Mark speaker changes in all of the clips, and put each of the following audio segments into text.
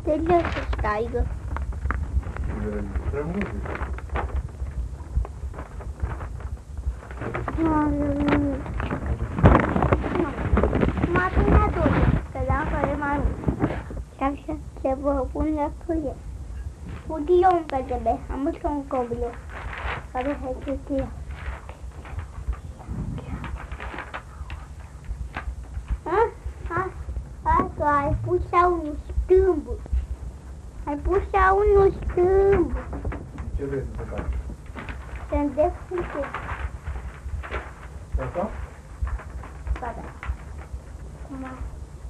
Speaker 1: Trebuie să steigă.
Speaker 2: Prea muzică.
Speaker 1: M-a prins doi, că dacă e mai mult. Și așa se vă pun la cuie. Utilă un PTB, am văzut un cobilo. Care se utilă. Că ai pus la unul stâmb. Ai pus la unul stâmb.
Speaker 2: Ce vrei să faci?
Speaker 1: Să-mi descurce.
Speaker 2: Asta?
Speaker 1: Da. Cum ai?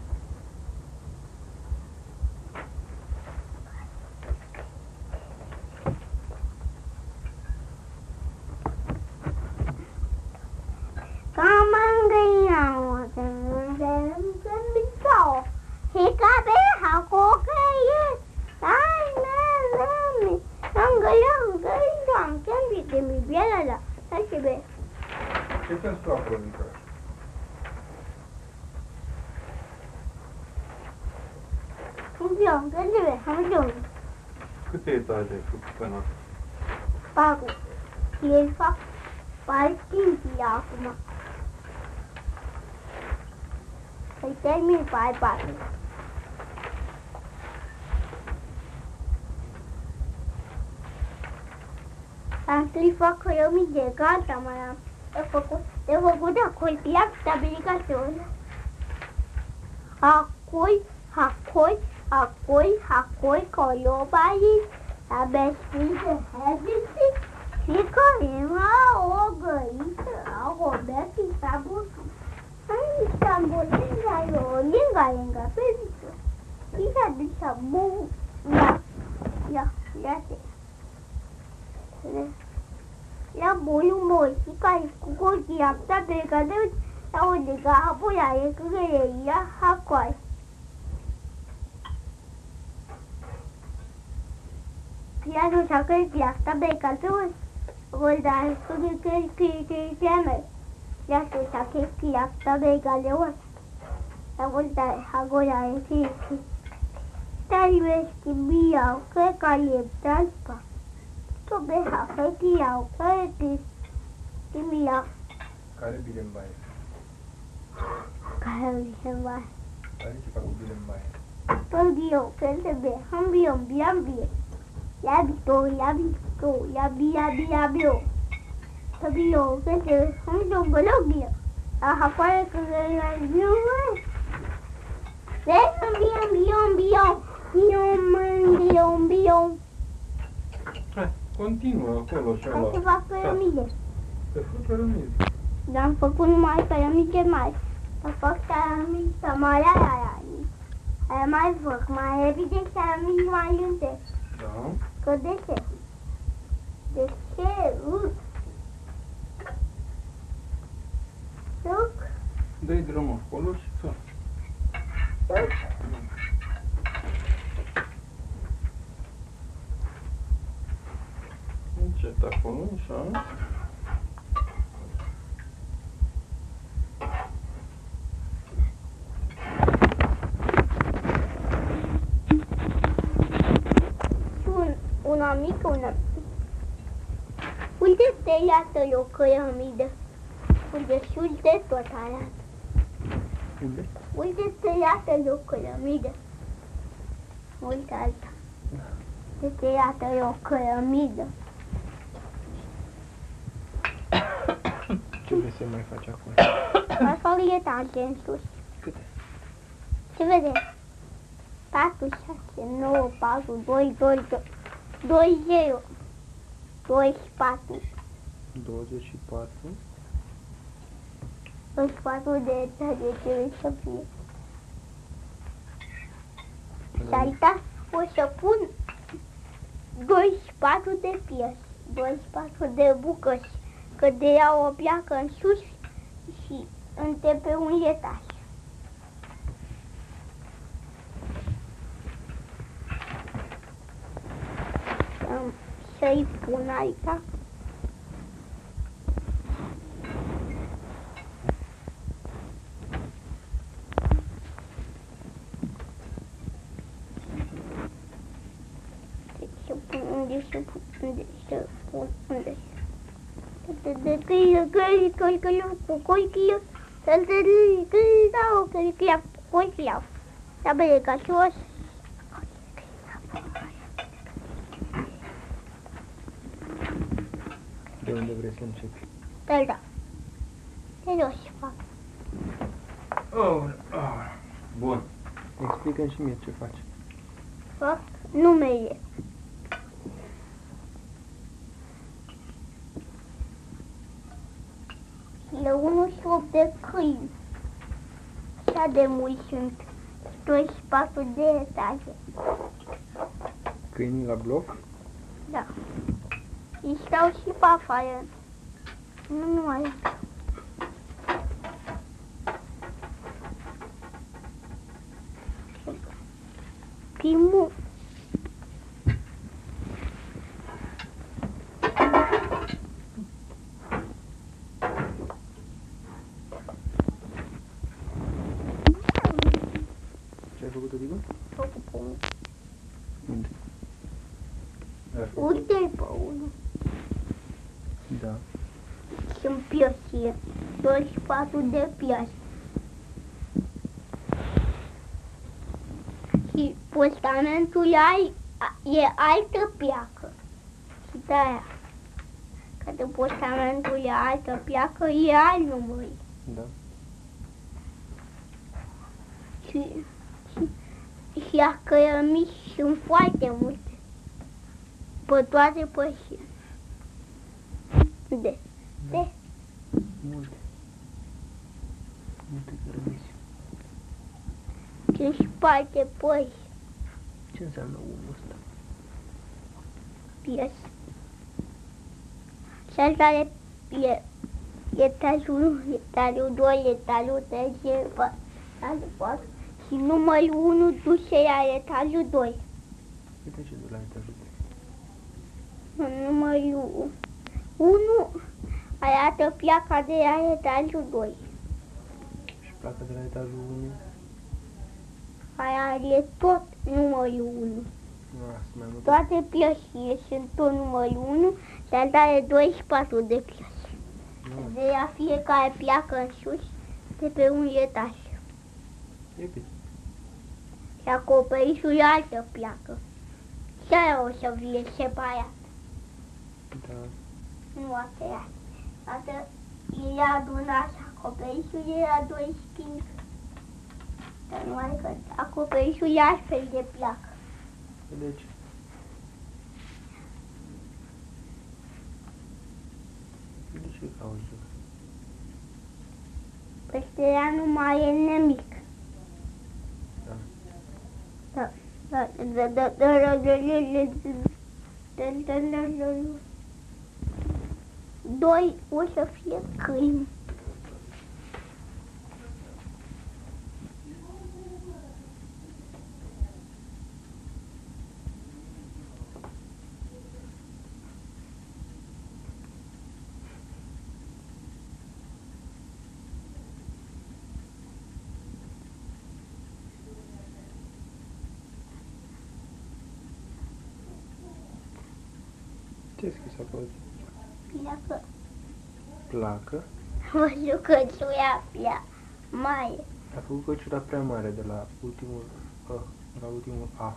Speaker 1: Cam îngăinau, Hikabe hakokaye, nami, angălăm, de mi biela la, hai be.
Speaker 2: Ce pentru acolo, Nicolae?
Speaker 1: Am
Speaker 2: Câte etaje ai făcut până acum?
Speaker 1: 4. El fac 5 acum. Să-i termin pe ai 4. Am fac cărămide, gata, mai am. De făcut acolo, ia stabilizațiune. Acoi, colobarii, abescuite, hezisi, și cărima o găiță, a hobeți, sabusul. Linga, pe viță. Isa ducea bun. Ia se. La boiul moții care cu cotii apta pe cadeu, la unde ca apoi are căreia, hacoai. Ia nu știu că e piasta pe cadeu, voi da că e ya știu că e piasta pe cadeu. La volta agora e que talvez que biau que caliptaspa. To beha que iau que biau.
Speaker 2: Care bine în baie?
Speaker 1: Care se va.
Speaker 2: Care ce fac bine în baie?
Speaker 1: To bio que se be ham biam. Ya bio. To bio que se ham bio. Aha, pare că e bio. Biom.
Speaker 2: Hai, continuă acolo și ala.
Speaker 1: Hai să fac cărămide.
Speaker 2: Să fac cărămide.
Speaker 1: Dar am făcut numai cărămide mari. Să fac cărămide mari aia mai fac, mai repede cărămide mai lunte.
Speaker 2: Da.
Speaker 1: Că de ce? De ce?
Speaker 2: Dă-i drumul acolo și să. Încet acolo, așa.
Speaker 1: Una mică, una. Uite-te, iată-i o cărămidă. Uite tot arată.
Speaker 2: Unde?
Speaker 1: Uite-te, iată-i o cărămidă. Uite alta. Uite-te, iată-i o cărămidă.
Speaker 2: Ce vrei să mai faci acolo?
Speaker 1: Mai fac etage în sus.
Speaker 2: Câte?
Speaker 1: Ce vede? 4, 6, 9, 4, 2, 0. 24.
Speaker 2: 24.
Speaker 1: 24 de etage trebuie să fie. Și aici o să pun 24 de piese, 24 de bucăți, că de ea o pleacă în sus și între pe un etaj. Să-i pun aici. unde se pun, unde
Speaker 2: De unde vrei să începi?
Speaker 1: Da. Ce o să fac?
Speaker 2: Bun. Explică-mi și mie ce faci.
Speaker 1: Fac numele. E 1,8 de câini. Așa de mulți sunt. 24 de etaje.
Speaker 2: Câinii la bloc?
Speaker 1: Da. Îi stau și pe afară. Nu mai. Primul.
Speaker 2: Ce ai făcut, adică?
Speaker 1: Făcut pe unul.
Speaker 2: Unde?
Speaker 1: Uite-l pe unul.
Speaker 2: Da.
Speaker 1: Sunt piosie. 24 de pioase. Și postamentul e altă piacă. Și de-aia. Că de postamentul e altă piacă, e alt număr.
Speaker 2: Da.
Speaker 1: Și a cărămiși sunt foarte multe. Pe toate pășile. De.
Speaker 2: Multe. Multe cărămizi.
Speaker 1: Sunt și alte păși.
Speaker 2: Ce înseamnă unul ăsta?
Speaker 1: Pies. Și asta e etajul 1, etajul 2, etajul 3, etajul 4. Și numărul 1 duce la etajul 2.
Speaker 2: Uite ce de la etajul 3.
Speaker 1: Numărul 1 arată piaca de la etajul 2.
Speaker 2: Și placa de la etajul 1?
Speaker 1: Aia e tot numărul 1.
Speaker 2: Mai multe.
Speaker 1: Toate pioșile sunt tot numărul 1 și alta are 24 de pioși. De la fiecare piacă în sus, de pe un etaj.
Speaker 2: E bine.
Speaker 1: Și acoperișul e altă piacă. Și aia o să fie separat.
Speaker 2: Da.
Speaker 1: Nu aceea. Asta e adunat și acoperișul e la 2 schimbi. Dar numai că acoperișul e altfel de piacă.
Speaker 2: Deci. De ce cauți?
Speaker 1: Peste ea nu mai e nimic.
Speaker 2: Da.
Speaker 1: Doi o să fie câini.
Speaker 2: Ce-ai scris acolo?
Speaker 1: Piacă.
Speaker 2: Placă.
Speaker 1: Mă jucăciuia prea mare.
Speaker 2: A făcut căciura prea mare de la ultimul la ultimul A.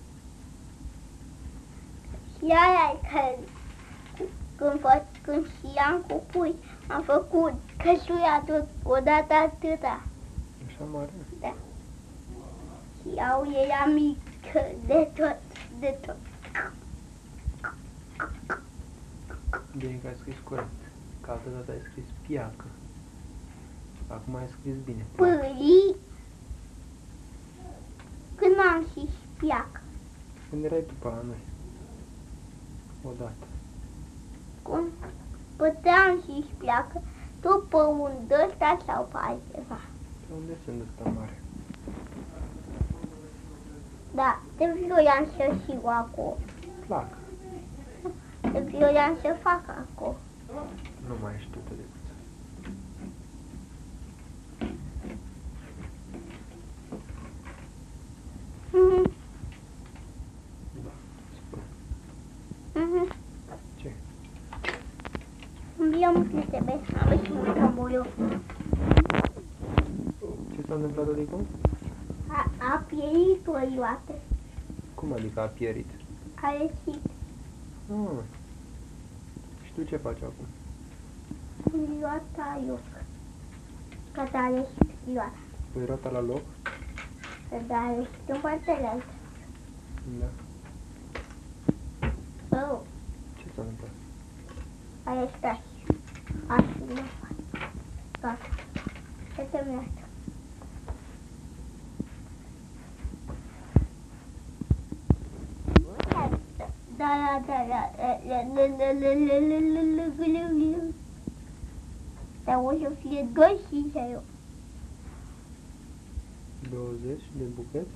Speaker 1: Și aia e că când știam cu pui, am făcut căciuia tot odată atâta.
Speaker 2: Așa mare?
Speaker 1: Da. Și au era mică de tot, de tot.
Speaker 2: Bine că ai scris corect. Că altă dată ai scris piacă. Acum ai scris bine.
Speaker 1: Pâlii. Când am și piacă.
Speaker 2: Când erai tu pe la noi? Odată.
Speaker 1: Cum puteam și pleacă după un ăsta sau pe altceva.
Speaker 2: Pe unde sunt ăsta mare?
Speaker 1: Da, de vroiam să fiu acolo.
Speaker 2: Placă.
Speaker 1: De vroiam să fac acolo.
Speaker 2: Nu mai știu de decât. Da, spune.
Speaker 1: Am trebuie să am și un tamboio.
Speaker 2: Ce s-a întâmplat, adică?
Speaker 1: A pierit o ioată.
Speaker 2: Cum adică a pierit?
Speaker 1: A ieșit
Speaker 2: Ah. Și tu ce faci acum?
Speaker 1: cu ioata ioc. Că a ieșit ioata.
Speaker 2: Pui roata la loc?
Speaker 1: Că a ieșit în partea altă.
Speaker 2: Da.
Speaker 1: Oh,
Speaker 2: Ce s-a întâmplat?
Speaker 1: a ieșit așa. Așa, nu fac. Gata. S-a terminat. Dar o să fie 25 eu.
Speaker 2: 20 de bucăți?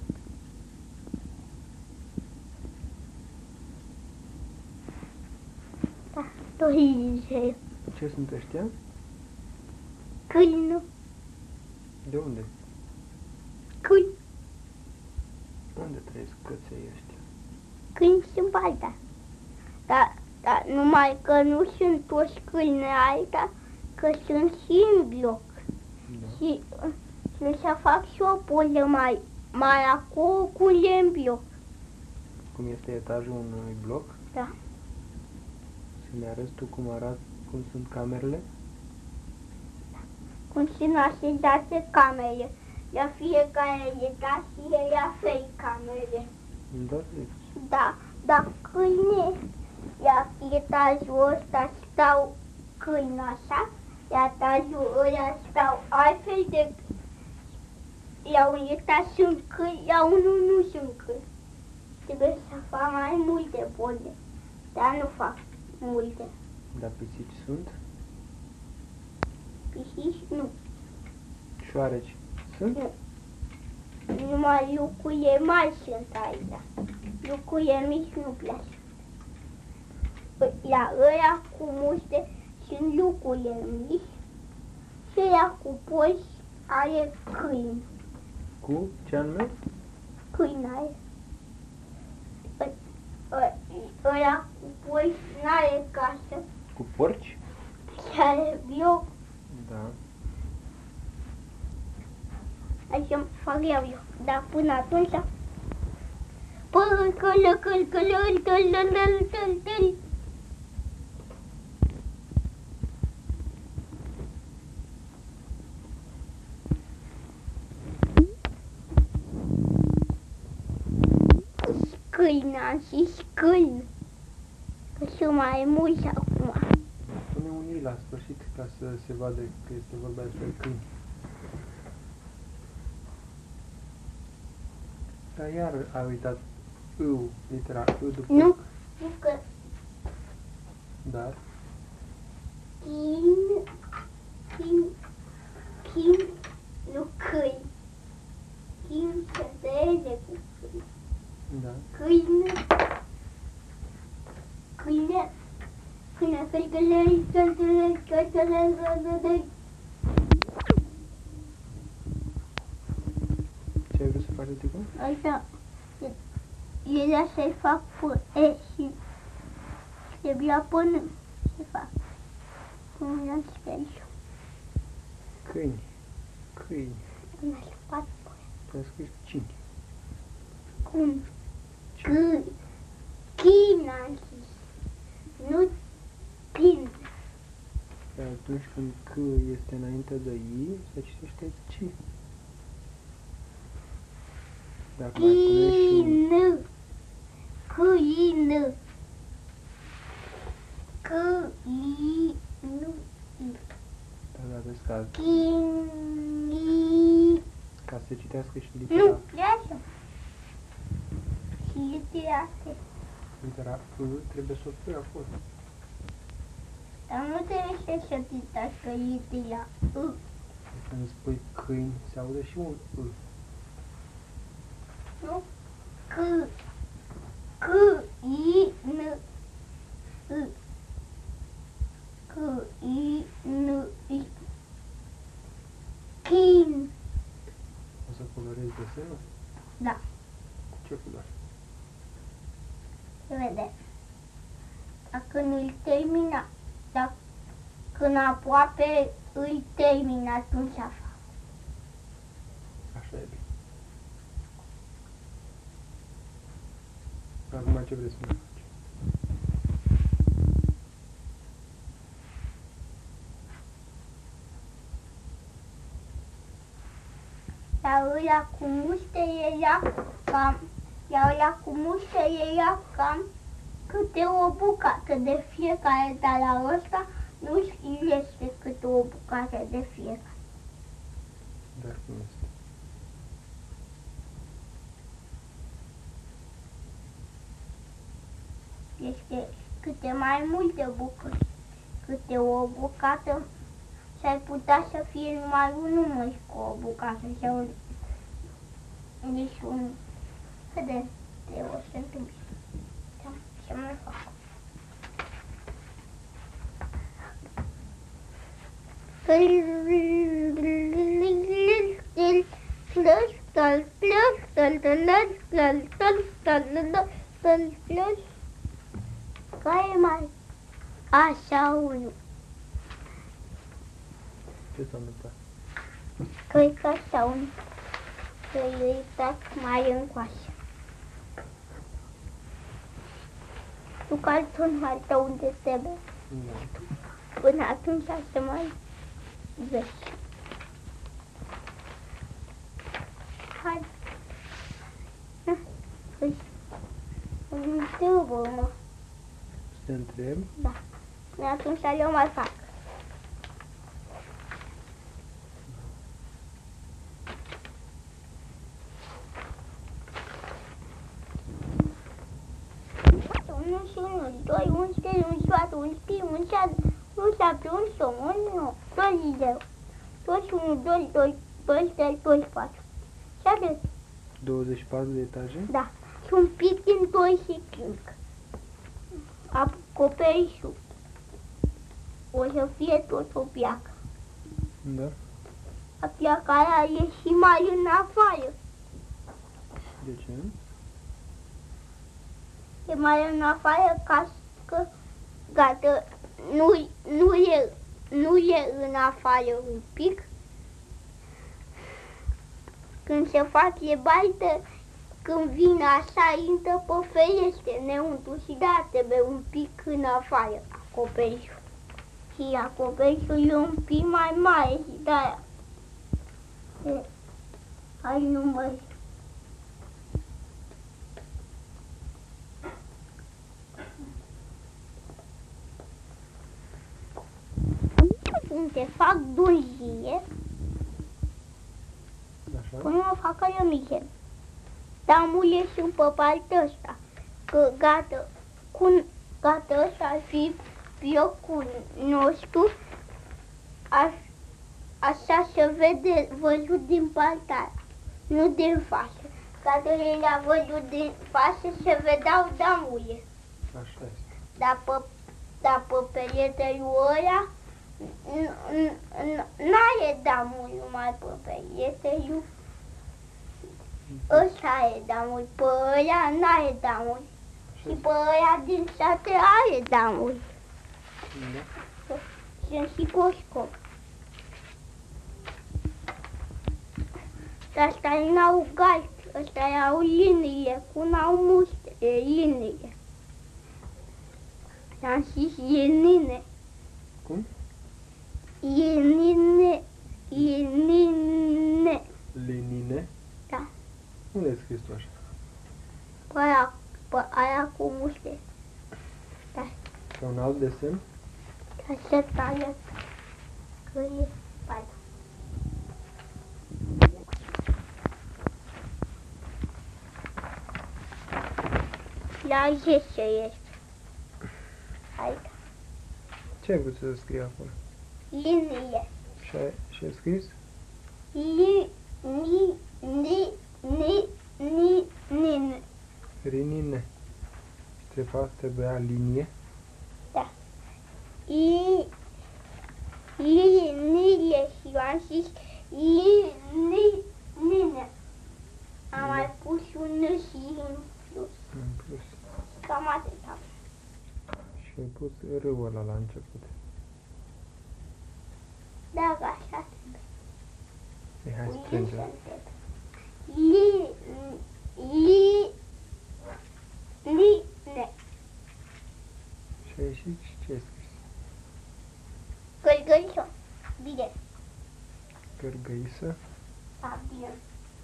Speaker 1: Da, 25 eu.
Speaker 2: Ce sunt ăștia?
Speaker 1: Câini, nu?
Speaker 2: De unde?
Speaker 1: Câini.
Speaker 2: Unde trăiesc căței ăștia?
Speaker 1: Câini sunt pe alta. Dar numai că nu sunt toți câini alta, că sunt și în bloc.
Speaker 2: Da.
Speaker 1: Și să fac și o poză mai acolo cu în bloc.
Speaker 2: Cum este etajul unui bloc?
Speaker 1: Da.
Speaker 2: Să-mi arăți tu cum sunt camerele?
Speaker 1: Cum sunt așezate camere. La fiecare etaj și la fel camere.
Speaker 2: Da,
Speaker 1: Da, dar câine, la etajul ăsta stau câini așa, la etajul ăla stau altfel de. La un etaj sunt câini, la unul nu sunt câini. Trebuie să fac mai multe poze, dar nu fac multe.
Speaker 2: Dar pisici sunt?
Speaker 1: Pisici nu.
Speaker 2: Șoareci sunt?
Speaker 1: Nu. Numai lucrurile mari sunt aici. Lucrurile mici nu place. La ăia cu muște sunt lucrurile mici și ăia cu poși are câini.
Speaker 2: Cu ce anume?
Speaker 1: Câini are. Ăia cu poși n-are casă
Speaker 2: Cu porci?
Speaker 1: și are bloc.
Speaker 2: Da.
Speaker 1: Așa fac eu. Dar până atunci... Câini, am zis câini. Că sunt mai mulți acum.
Speaker 2: Pune un i la sfârșit ca să se vadă că este vorba despre câini. Dar iar a uitat U, litera U după...
Speaker 1: Nu, zic că
Speaker 2: Dar?
Speaker 1: chin, nu câini. Chin se treze cu câini.
Speaker 2: Da.
Speaker 1: Câine.
Speaker 2: Ce ai vrut să faci, Ticu?
Speaker 1: Așa, ele să-i fac pe și trebuia până să fac. Cum i-am spus aici.
Speaker 2: Câini. Câini.
Speaker 1: Până să fac.
Speaker 2: Tu ai scris cini.
Speaker 1: Cum? Chin am zis. Nu pin.
Speaker 2: Dar atunci când C este înainte de I, se citește C. Dacă mai pune și...
Speaker 1: Câină. Câină. Câină.
Speaker 2: Da, vezi că
Speaker 1: Chini.
Speaker 2: ca să se citească și
Speaker 1: Nu,
Speaker 2: litera,
Speaker 1: de așa. Și litera asta.
Speaker 2: litera U, trebuie să o pui acolo.
Speaker 1: Dar nu trebuie să se citească litera U.
Speaker 2: Când spui câini, se aude și un U.
Speaker 1: Nu? Câină. U. Câină. Chin.
Speaker 2: O să colorezi desenul?
Speaker 1: Da,
Speaker 2: Cu ce culoare?
Speaker 1: se vede. Dacă nu-l termina, dacă când aproape îi termin, atunci fac.
Speaker 2: Așa e bine. Acum ce vreți să mai faci?
Speaker 1: Iar ăla cu muște era cam câte o bucată de fiecare, dar la ăsta nu știu este câte o bucată de fiecare.
Speaker 2: Dar cum este?
Speaker 1: Este câte mai multe bucăți, câte o bucată, s-ar putea să fie numai un număr cu o bucată sau nici un. Câte o să întâmple. Da, ce mai fac? Care mai? Așa unul.
Speaker 2: Ce s-a întâmplat?
Speaker 1: Cred că așa unul. Că-i uitat mai încoace. Tu cartonul tău unde trebuie.
Speaker 2: Nu.
Speaker 1: Până atunci să mai vezi. Hai. Păi, îmi trebuie, mă.
Speaker 2: Să te întreb?
Speaker 1: Da. Până atunci eu mai fac. Unul și unul, doi, un stel, un șoat, un spi, un șat, un șapte, un som, un nou, 20. 21, 22, 23, 24. Și atât.
Speaker 2: 24 de etaje?
Speaker 1: Da. Și un pic din 2 și 5. Acoperișul. O să fie tot o piacă.
Speaker 2: Da.
Speaker 1: A piaca aia e și mai în afară.
Speaker 2: De ce?
Speaker 1: E mai în afară ca că gata, nu e în afară un pic. Când se face baită, când vine așa, intră pe ferește înăuntru și da, trebuie un pic în afară acoperișul. Și acoperișul e un pic mai mare și de-aia. Hai număr. Unde fac dungie,
Speaker 2: Așa?
Speaker 1: până mă facă eu mică. Damul e și pe partea ăsta, că gata, gata ăsta ar fi piocul nostru, așa se vede văzut din partea aia, nu din față. Gata le-a văzut din față se vedeau damurile,
Speaker 2: Așa este.
Speaker 1: dar pe perieteriul ăia n-are damul numai pe perieteriul. Ăsta e damul, pe ăia n-are damul. Și pe ăia din sate are damul.
Speaker 2: Da.
Speaker 1: Sunt și coscop. Ăsta n-au gaști, ăsta au linie, cu n-au muște, e linie. Am zis linie.
Speaker 2: Cum?
Speaker 1: Linie.
Speaker 2: Lenine?
Speaker 1: Da.
Speaker 2: Unde ai scris tu așa?
Speaker 1: Pe aia cu muște. Da.
Speaker 2: Pe un alt desen?
Speaker 1: Așa tare. Că e spate. La 10 este. Aici.
Speaker 2: Ce ai vrut să scrii acolo?
Speaker 1: Linie.
Speaker 2: Și ai scris?
Speaker 1: Nine.
Speaker 2: Rinine. Trebuia linie?
Speaker 1: Da. Linie și eu am zis nine. Am mai pus un N și în plus.
Speaker 2: În plus.
Speaker 1: Cam atâta.
Speaker 2: Și ai pus râul ăla la început. Strângem.
Speaker 1: Line.
Speaker 2: Și aici ce ai scris?
Speaker 1: Gălgălișo. Bine.
Speaker 2: Gărgăisă.
Speaker 1: A, bine.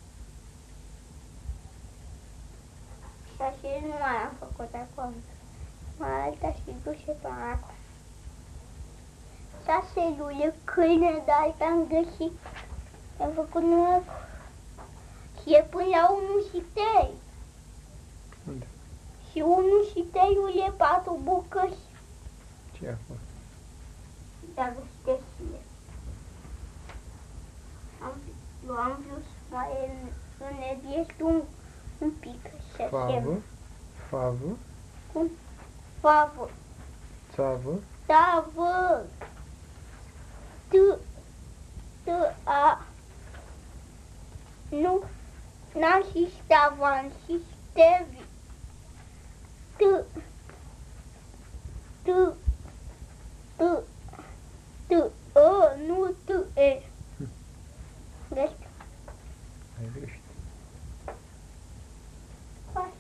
Speaker 1: Și așa nu mai am făcut acum. Mai alta și duce până acum. 6 luni câine, dar am găsit. Am făcut numai și e până la 1 și 3.
Speaker 2: Unde?
Speaker 1: Și 1 și 3 e 4 bucăți.
Speaker 2: Ce e acolo?
Speaker 1: Dar găsite și e. Eu am vrut să mai înnebiesc un pic.
Speaker 2: Favă. Favă.
Speaker 1: Cum? Favă.
Speaker 2: Țavă.
Speaker 1: Tavă. A. Nu. N-am și stavă, am și stevi. Nu, e. Deci,
Speaker 2: Ai greșit.
Speaker 1: hai.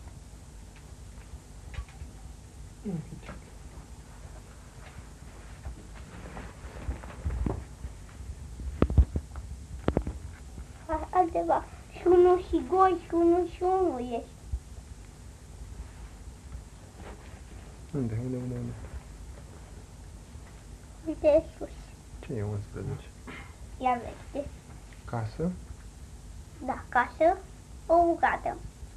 Speaker 1: Altceva. Și 1 și 2 și 1 și 1 ești.
Speaker 2: Unde?
Speaker 1: Uite sus.
Speaker 2: Ce e 11?
Speaker 1: Ia vezi.
Speaker 2: Casă.
Speaker 1: Da, casă, o bucată.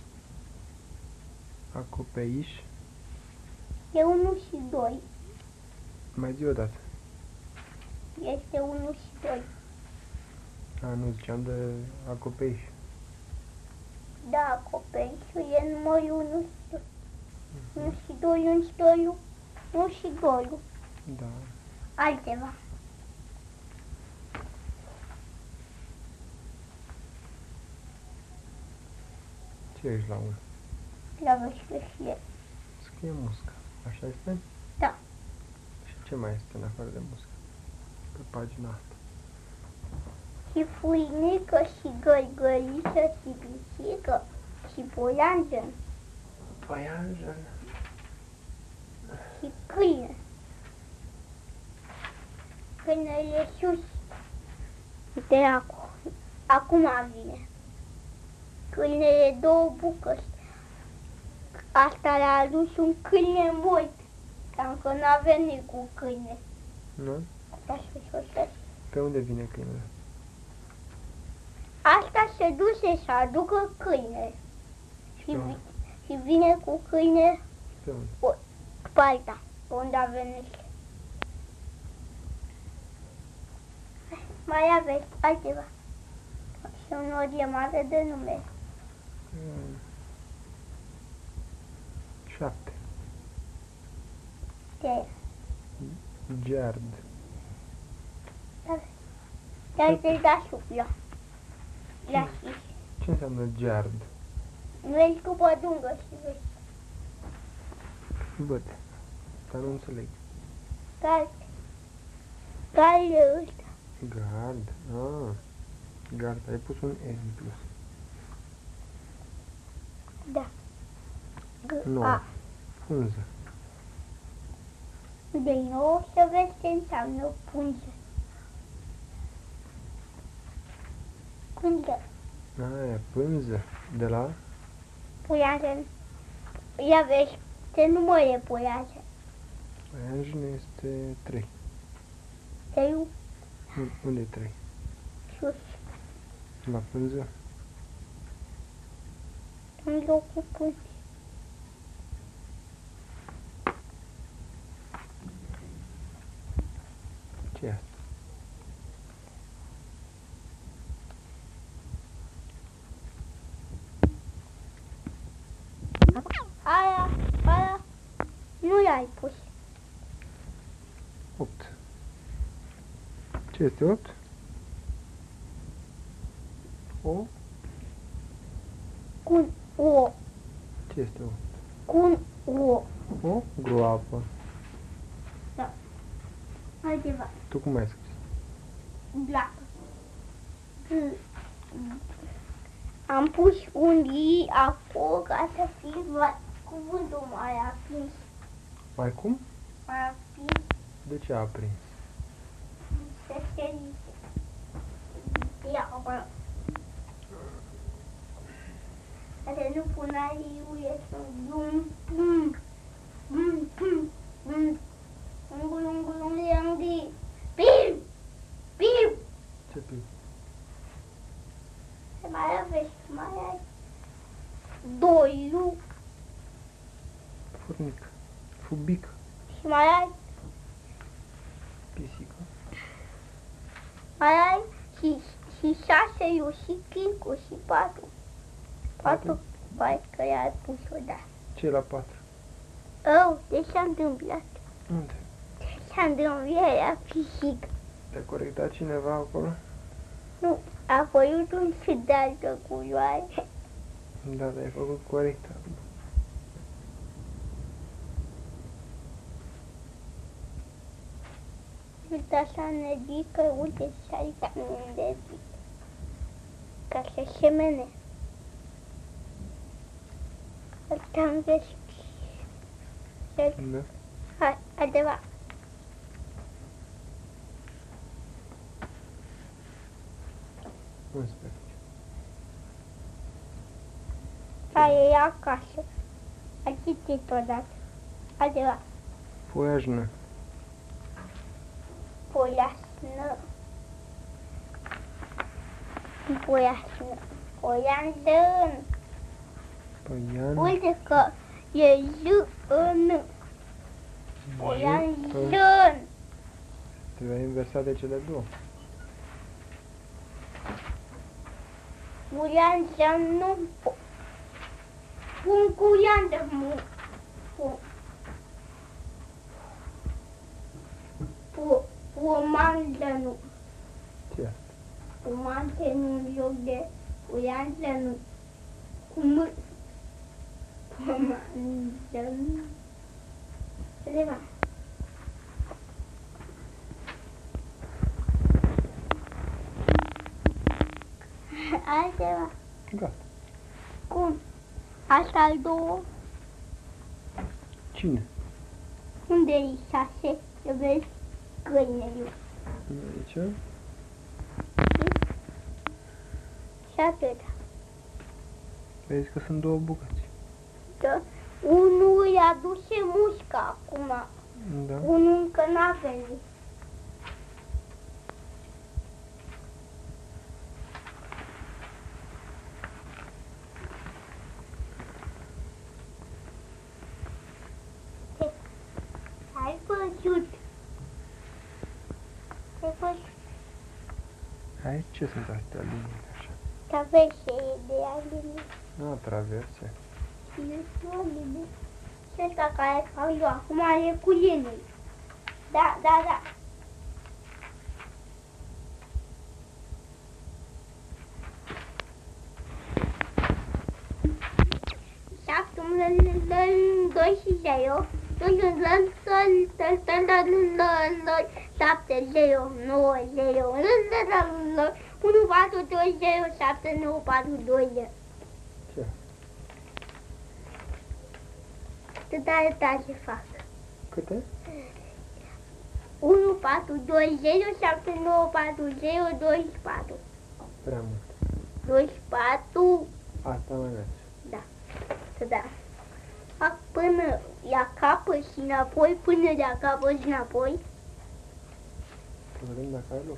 Speaker 2: Acoperiș.
Speaker 1: E 1 și 2.
Speaker 2: Mai zi o dată.
Speaker 1: Este 1 și 2.
Speaker 2: A, nu, ziceam de acoperiș.
Speaker 1: Da, acoperișul e numai 1 și 2. 1 și 2, 1 și 2, 1 și 2.
Speaker 2: Da.
Speaker 1: Altceva.
Speaker 2: Ce ești la 1?
Speaker 1: La văzut și el.
Speaker 2: Scrie muscă. Așa este?
Speaker 1: Da.
Speaker 2: Și ce mai este în afară de muscă? Pe pagina asta.
Speaker 1: Și fuinică, și gălgăliță, și pisică, și poianjen,
Speaker 2: Păianjen.
Speaker 1: și câine. Câinele sus. Uite acum vine. Câinele 2 bucăți. Asta l-a adus un câine mult. Cam că n-a venit cu câine.
Speaker 2: Nu?
Speaker 1: Asta și
Speaker 2: Pe unde vine câinele?
Speaker 1: Asta se duce să aducă câine. Și,
Speaker 2: Da.
Speaker 1: și vine cu câine
Speaker 2: Pe unde?
Speaker 1: pe alta, unde a venit. Mai aveți altceva. Și un orie mare de nume.
Speaker 2: 7.
Speaker 1: Ce?
Speaker 2: Gerd.
Speaker 1: Dar te da suplă. La și.
Speaker 2: Ce înseamnă gerd?
Speaker 1: Mergi cu pădungă și vezi.
Speaker 2: Văd. Dar nu înțeleg.
Speaker 1: Care e ăsta?
Speaker 2: Gard. Ah. Gard. Ai pus un E în plus.
Speaker 1: Da.
Speaker 2: Nu.
Speaker 1: A.
Speaker 2: Punză.
Speaker 1: De nou să vezi ce înseamnă punză. Punză.
Speaker 2: Aia, pânză. De la?
Speaker 1: Puiajen. Ia vezi ce număr e puiajen.
Speaker 2: Păianjen este 3.
Speaker 1: Eu
Speaker 2: Unde e 3?
Speaker 1: sus.
Speaker 2: La pânză?
Speaker 1: În locul punzei.
Speaker 2: Ce e asta?
Speaker 1: Aia nu i-ai pus.
Speaker 2: 8. Ce este 8? O?
Speaker 1: Cu o.
Speaker 2: Ce este 8?
Speaker 1: Cu o.
Speaker 2: O groapă.
Speaker 1: Altceva.
Speaker 2: Tu cum ai scris?
Speaker 1: Blacă. Am pus un i acolo ca să fie cuvântul mai aprins.
Speaker 2: Mai cum?
Speaker 1: Mai aprins.
Speaker 2: De ce a aprins?
Speaker 1: Să se ia, bă. Dacă nu pun aliu, este un bum, bum, bum, bum, bum, bum, bum, bum, pim, pim.
Speaker 2: Ce pim?
Speaker 1: Se mai aveți, mai ai. Doiu.
Speaker 2: Furnic. Fubic.
Speaker 1: Și mai ai,
Speaker 2: Pisică.
Speaker 1: mai ai și 6 eu și 5 și 4. 4, bai că i-ai pus odată.
Speaker 2: Ce e la 4?
Speaker 1: Oh, ce s-a întâmplat?
Speaker 2: Unde?
Speaker 1: S-a întâmplat la pisică.
Speaker 2: Te-a corectat cineva acolo?
Speaker 1: Nu, a făcut un fit de altă culoare.
Speaker 2: Da, dar ai făcut corect acum.
Speaker 1: Uite așa ne zică, uite și aici unde zic. Ca să semene. Asta am găsit.
Speaker 2: Da?
Speaker 1: Hai, adevărat.
Speaker 2: Nu sper.
Speaker 1: Hai, e acasă. A citit odată. Adevărat.
Speaker 2: Foiajnă.
Speaker 1: Poiasnă. Poiasnă. Poiasnă.
Speaker 2: Păian.
Speaker 1: Uite că e Z în Poiasnă.
Speaker 2: Trebuie inversat de cele două.
Speaker 1: Poiasnă nu. Pun cuiandă mu. Pomandă nu.
Speaker 2: Ce e asta?
Speaker 1: Pomandă nu în loc de cuiandă nu. Cum? Pomandă nu. Ceva. Altceva.
Speaker 2: Gata.
Speaker 1: Cum? Asta al două.
Speaker 2: Cine?
Speaker 1: Unde e 6? Să vezi câinele.
Speaker 2: Aici?
Speaker 1: Și atât.
Speaker 2: Vezi că sunt două bucăți.
Speaker 1: Da. Unul i-a dus mușca acum.
Speaker 2: Da.
Speaker 1: Unul încă n-a venit. Ai văzut? Ai văzut?
Speaker 2: Aici ce sunt astea linii așa?
Speaker 1: Traverse de aline.
Speaker 2: A, traverse.
Speaker 1: Și aline. Și ăsta care fac eu acum e cu linii. Da, da, da. Doi și 0. 7, 0, 9, 0, 1, 4, 2, 0, 7, 9, 4, 2, 0.
Speaker 2: Ce?
Speaker 1: Câte taxe fac?
Speaker 2: Câte?
Speaker 1: 1, 4, 2, 0, 7, 9, 4, 0, 24.
Speaker 2: Prea mult.
Speaker 1: 24.
Speaker 2: Asta mai merge.
Speaker 1: Da. Să da. Fac până ia capă și înapoi, până ia capă și înapoi.
Speaker 2: Să vedem dacă ai loc.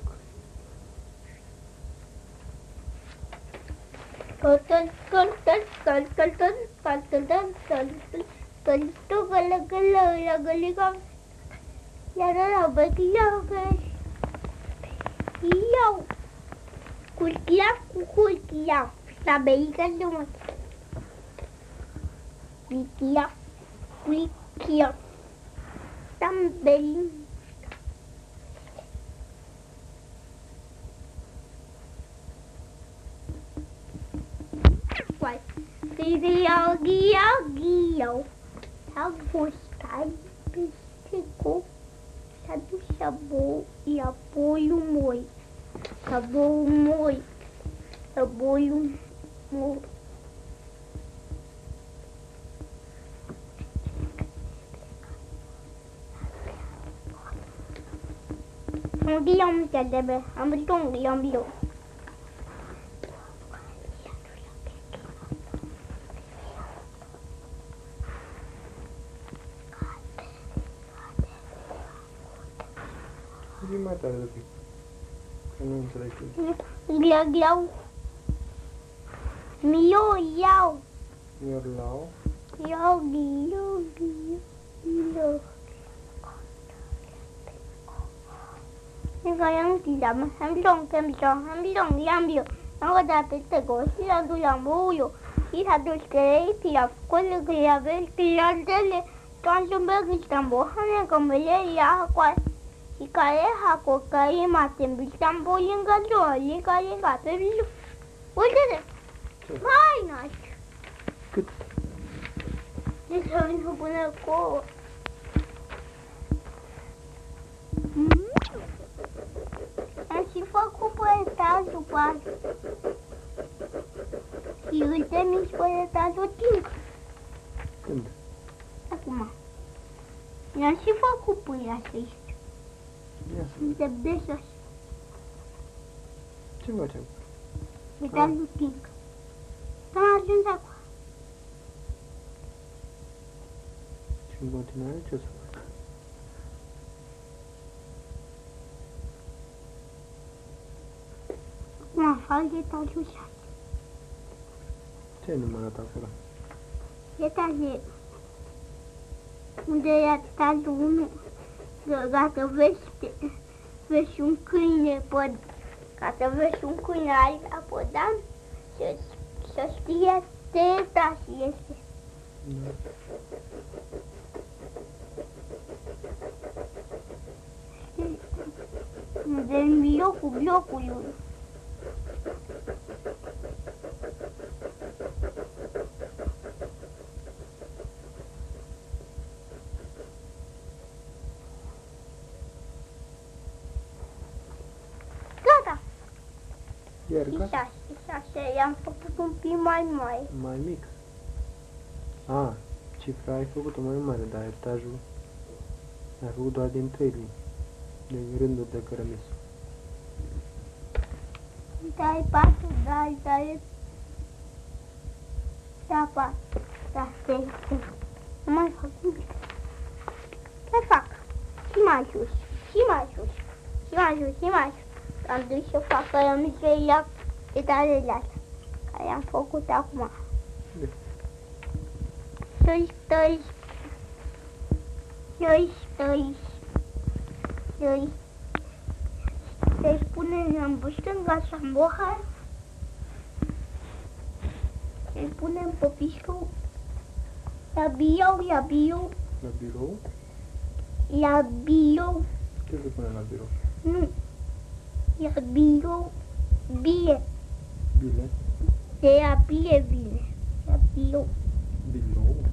Speaker 1: Iau. Curtia cu curtia. Saberica de mă. Curtia. Curtia. Saberica. Ghiau. S-a gustat pisicul. S-a dus sabou e apoi o moi. Sabou o moi. Boiul meu. Am de am eu.
Speaker 2: Zi mai tare de pic. Că nu înțeleg ce.
Speaker 1: Glau. Iau.
Speaker 2: Iorlau.
Speaker 1: Iau. Nên em chỉ dám em trồng em biểu nó có ra cái tờ cổ thì là tôi làm bố rồi thì thật được cái thì là có được cái là về thì là để con chúng bé cái làm bố hắn còn mới lấy ra quay thì cái ha có cái mà tiền bị làm bố những cái rồi những cái cái ui thế mai này
Speaker 2: Cât?
Speaker 1: Deci am să pune cu am și făcut păietajul cu asta. Și îl termin și păietajul timp.
Speaker 2: Când?
Speaker 1: Acum. I-am și făcut pâinea să ieși.
Speaker 2: Ia să
Speaker 1: De besos.
Speaker 2: ce facem?
Speaker 1: Păietajul timp. Am ajuns acum.
Speaker 2: Și în continuare ce o să fac?
Speaker 1: Acum fac etajul 6.
Speaker 2: Ce ai numărat acolo?
Speaker 1: Etajul unde e etajul 1. Dacă vezi un câine pe... Ca să vezi un câine aici la podam, să știe ce etaj este.
Speaker 2: Da.
Speaker 1: Unde în mijlocul blocului. Gata!
Speaker 2: Iar
Speaker 1: Și
Speaker 2: gata?
Speaker 1: 6, i-am făcut un pic mai mare.
Speaker 2: Mai mic. A, cifra ai făcut-o mai mare, dar etajul ai făcut doar din 3 linii. Din rânduri de cărămis.
Speaker 1: Dai 4, dai... Da, 4. Da, 3. Nu mai fac nimic. Mai fac. Și mai sus. Și mai sus. Și mai sus. Și mai sus. Am dus să fac că eu mi ia etajele astea. Care am făcut acum.
Speaker 2: Bine.
Speaker 1: Să-i punem în stânga șamboha. Să-i punem pe pișcău. La bio.
Speaker 2: La birou?
Speaker 1: La bio.
Speaker 2: Ce se pune la birou?
Speaker 1: Nu. La bio. Bie.
Speaker 2: Bile?
Speaker 1: De la bie vine. La bio.
Speaker 2: Bilou?